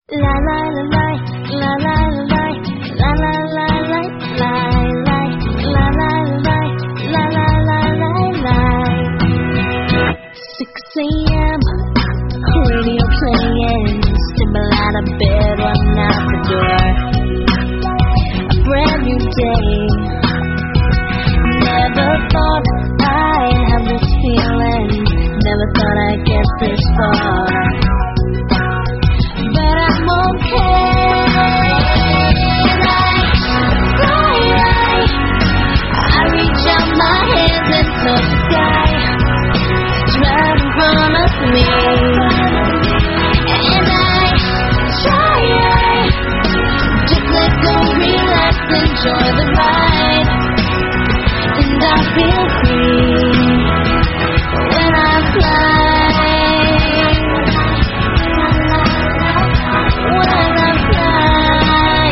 La la la la la la la la la la la la la la la la la la la. 6 a.m. radio playing, stumble out of bed, run out the door. A brand new day. Never thought I'd have this feeling. Never thought I'd get this far. But I'm okay. I reach out my hands and touch the sky. Right in front of me. And I try. Just let go, relax, enjoy the ride. And I feel free when I fly. When I fly.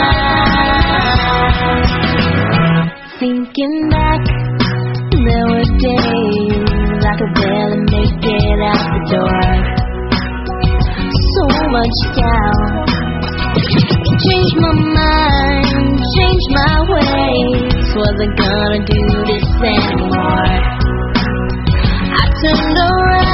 Thinking back, there were days I could barely make it out the door. So much doubt. Changed my mind, changed my ways. Wasn't gonna do this anymore. I turned around.